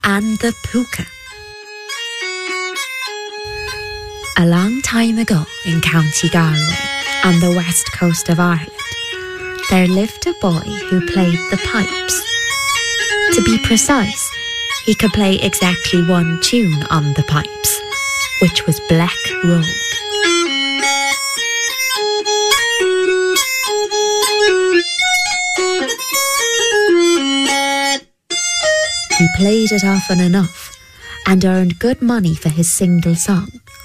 and the Púca. A long time ago in County Galway, on the west coast of Ireland, there lived a boy who played the pipes. To be precise, he could play exactly one tune on the pipes, which was Black Rogue. He played it often enough and earned good money for his single song.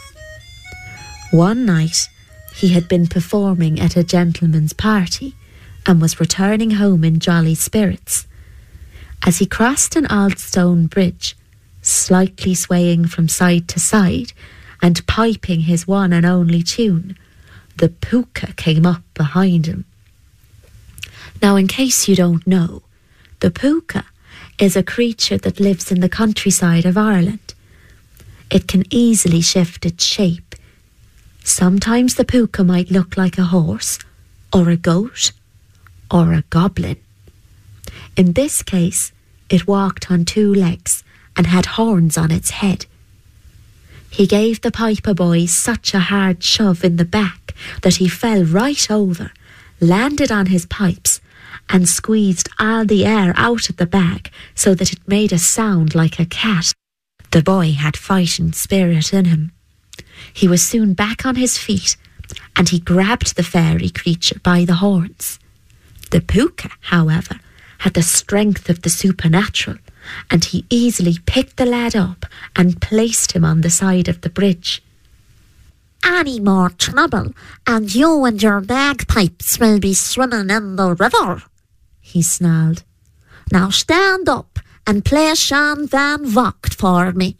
One night, he had been performing at a gentleman's party and was returning home in jolly spirits. As he crossed an old stone bridge, slightly swaying from side to side and piping his one and only tune, the Púca came up behind him. Now, in case you don't know, the Púca is a creature that lives in the countryside of Ireland. It can easily shift its shape. Sometimes the Púca might look like a horse, or a goat, or a goblin. In this case, it walked on two legs and had horns on its head. He gave the piper boy such a hard shove in the back that he fell right over, landed on his pipes, and squeezed all the air out of the bag so that it made a sound like a cat. The boy had fighting spirit in him. He was soon back on his feet, and he grabbed the fairy creature by the horns. The Púca, however, had the strength of the supernatural, and he easily picked the lad up and placed him on the side of the bridge. Any more trouble, and you and your bagpipes will be swimming in the river, he snarled. Now stand up and play Sean Van Vocht for me.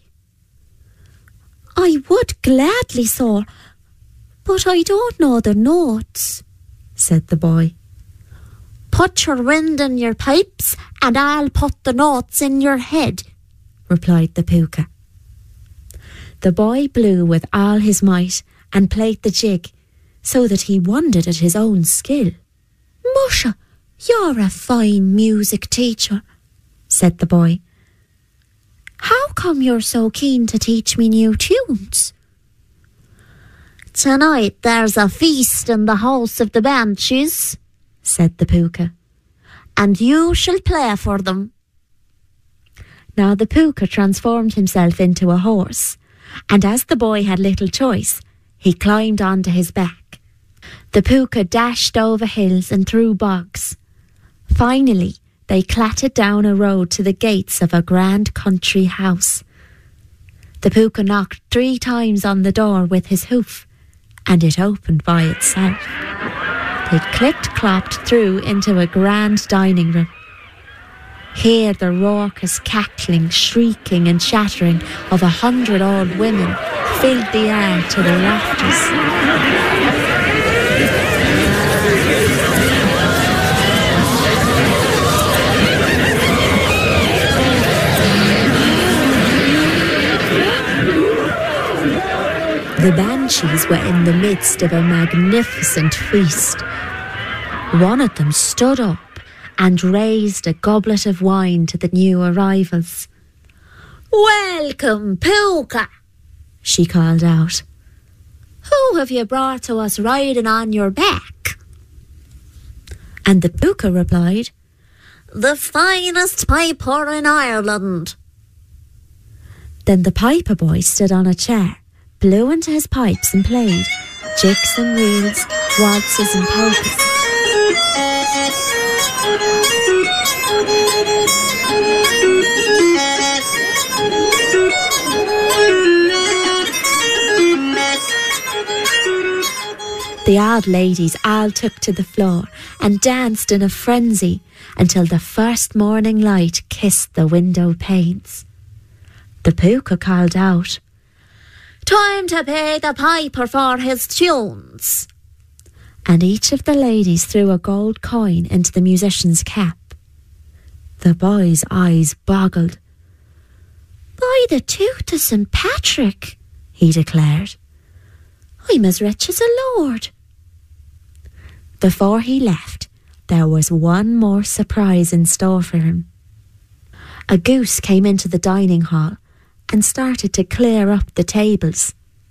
I would gladly, sir, but I don't know the notes, said the boy. Put your wind in your pipes and I'll put the notes in your head, replied the Púca. The boy blew with all his might and played the jig, so that he wondered at his own skill. Musha, you're a fine music teacher, said the boy. How come you're so keen to teach me new tunes? Tonight there's a feast in the House of the Banshees, said the Púca, and you shall play for them. Now the Púca transformed himself into a horse, and as the boy had little choice, he climbed onto his back. The Púca dashed over hills and through bogs. Finally, they clattered down a road to the gates of a grand country house. The Púca knocked 3 times on the door with his hoof, and it opened by itself. They clicked-clopped through into a grand dining room. Here the raucous cackling, shrieking and chattering of 100 old women filled the air to the rafters. The Banshees were in the midst of a magnificent feast. One of them stood up and raised a goblet of wine to the new arrivals. Welcome, Púca, she called out. Who have you brought to us riding on your back? And the Púca replied, The finest piper in Ireland. Then the piper boy stood on a chair, blew into his pipes and played jigs and reels, waltzes and polkas. The old ladies all took to the floor and danced in a frenzy until the first morning light kissed the window panes. The Púca called out, Time to pay the piper for his tunes. And each of the ladies threw a gold coin into the musician's cap. The boy's eyes boggled. By the tooth of St. Patrick, he declared, I'm as rich as a lord. Before he left, there was one more surprise in store for him. A goose came into the dining hall and started to clear up the tables.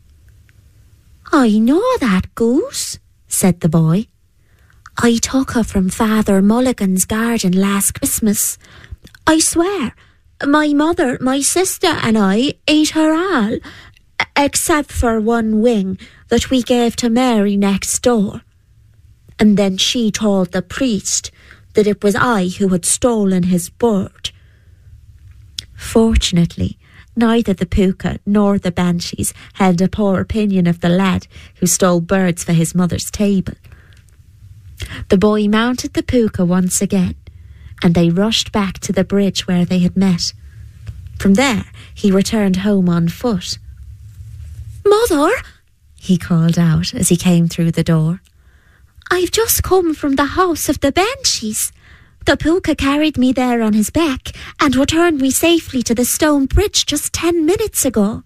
"I know that goose," said the boy. "I took her from Father Mulligan's garden last Christmas. I swear, my mother, my sister and I ate her all, except for one wing that we gave to Mary next door. And then she told the priest that it was I who had stolen his bird." Fortunately, neither the Púca nor the Banshees held a poor opinion of the lad who stole birds for his mother's table. The boy mounted the Púca once again, and they rushed back to the bridge where they had met. From there, he returned home on foot. "Mother," he called out as he came through the door, "I've just come from the house of the Banshees. The Púca carried me there on his back and returned me safely to the stone bridge just 10 minutes ago."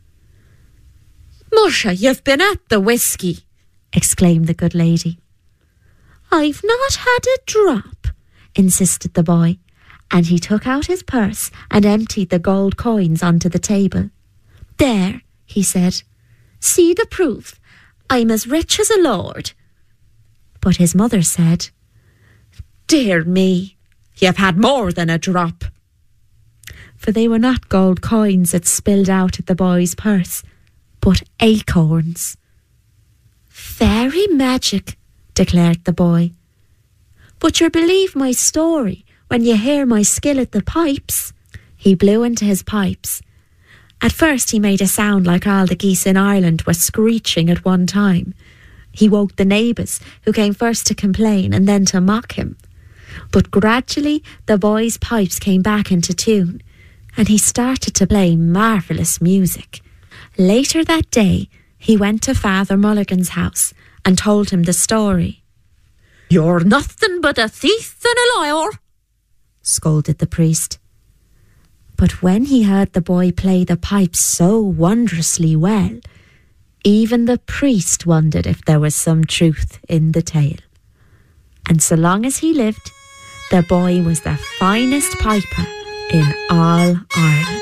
"Musha, you've been at the whiskey," exclaimed the good lady. "I've not had a drop," insisted the boy, and he took out his purse and emptied the gold coins onto the table. "There," he said, "see the proof. I'm as rich as a lord." But his mother said, "Dear me, you've had more than a drop." For they were not gold coins that spilled out of the boy's purse, but acorns. "Fairy magic," declared the boy. "But you'll believe my story when you hear my skill at the pipes." He blew into his pipes. At first he made a sound like all the geese in Ireland were screeching at one time. He woke the neighbours, who came first to complain and then to mock him. But gradually the boy's pipes came back into tune, and he started to play marvellous music. Later that day, he went to Father Mulligan's house and told him the story. "You're nothing but a thief and a liar," scolded the priest. But when he heard the boy play the pipes so wondrously well, even the priest wondered if there was some truth in the tale. And so long as he lived, the boy was the finest piper in all Ireland.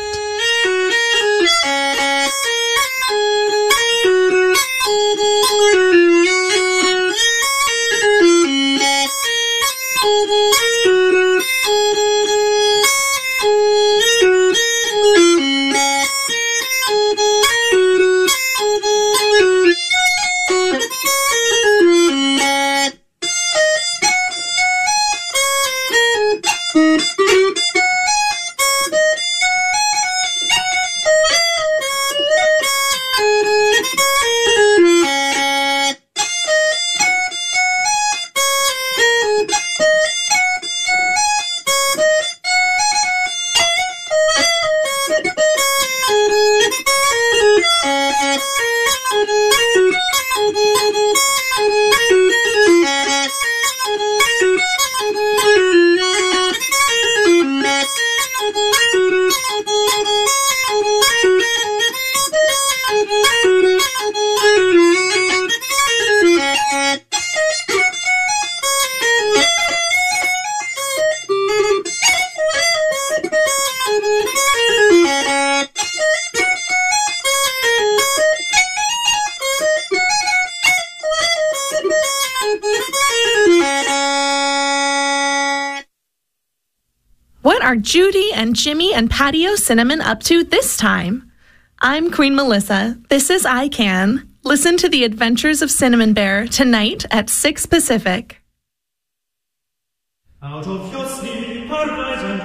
What are Judy and Jimmy and Patio Cinnamon up to this time? I'm Queen Melissa. This is I Can. Listen to the Adventures of Cinnamon Bear tonight at 6 Pacific. Out of your sleep,